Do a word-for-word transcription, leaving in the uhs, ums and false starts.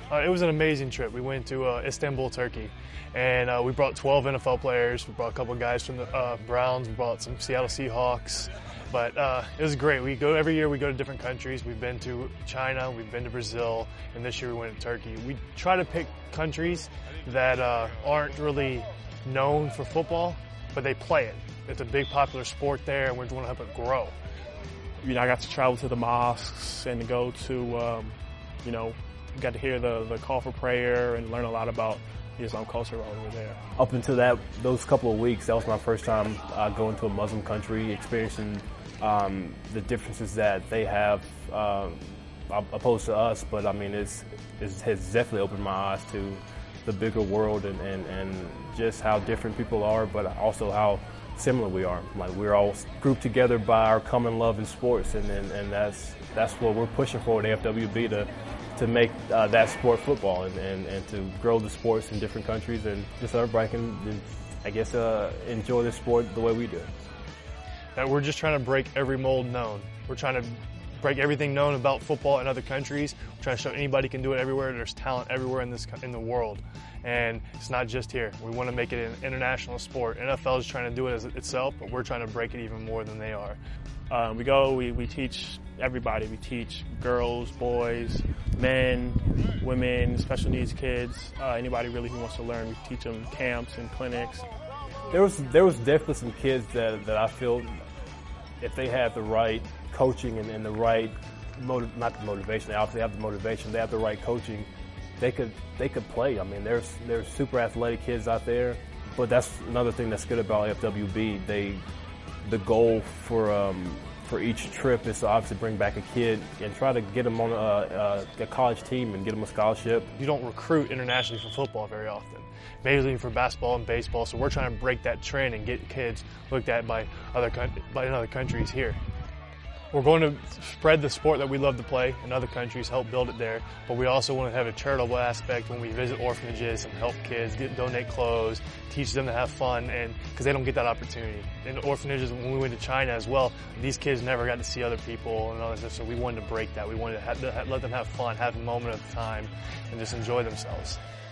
Uh, it was an amazing trip. We went to uh, Istanbul, Turkey, and uh, we brought twelve N F L players. We brought a couple of guys from the uh, Browns. We brought some Seattle Seahawks. But uh, it was great. We go every year. We go to different countries. We've been to China. We've been to Brazil, and this year we went to Turkey. We try to pick countries that uh, aren't really known for football, but they play it. It's a big popular sport there, and we want to help it grow. You know, I got to travel to the mosques and to go to, um, you know, got to hear the, the call for prayer and learn a lot about Islam culture over there. Up until that, those couple of weeks, that was my first time uh, going to a Muslim country, experiencing um, the differences that they have um, opposed to us. But I mean, it's, it has definitely opened my eyes to the bigger world and, and, and just how different people are, but also how similar we are. Like, we're all grouped together by our common love in sports, and, and, and that's that's what we're pushing for at A F W B, to to make uh, that sport football, and, and, and to grow the sports in different countries, and just so everybody can, I guess, uh, enjoy the sport the way we do. That we're just trying to break every mold known. We're trying to break everything known about football in other countries. We're trying to show anybody can do it everywhere. There's talent everywhere in this in the world, and it's not just here. We want to make it an international sport. N F L is trying to do it as itself, but we're trying to break it even more than they are. Um, we go, we, we teach everybody. We teach girls, boys, men, women, special needs kids, uh, anybody really who wants to learn. We teach them camps and clinics. There was there was definitely some kids that that I feel, if they had the right coaching and, and the right motiv- not the motivation, they obviously have the motivation, they have the right coaching, they could they could play. I mean, there's there's super athletic kids out there, but that's another thing that's good about A F W B. They the goal for um, for each trip is to obviously bring back a kid and try to get them on a, a, a college team and get them a scholarship. You don't recruit internationally for football very often, mainly for basketball and baseball. So we're trying to break that trend and get kids looked at by other by other countries here. We're going to spread the sport that we love to play in other countries, help build it there, but we also want to have a charitable aspect when we visit orphanages and help kids, get, donate clothes, teach them to have fun, and because they don't get that opportunity. In orphanages, when we went to China as well, these kids never got to see other people and all that stuff, so we wanted to break that. We wanted to, have, to have, let them have fun, have a moment of time, and just enjoy themselves.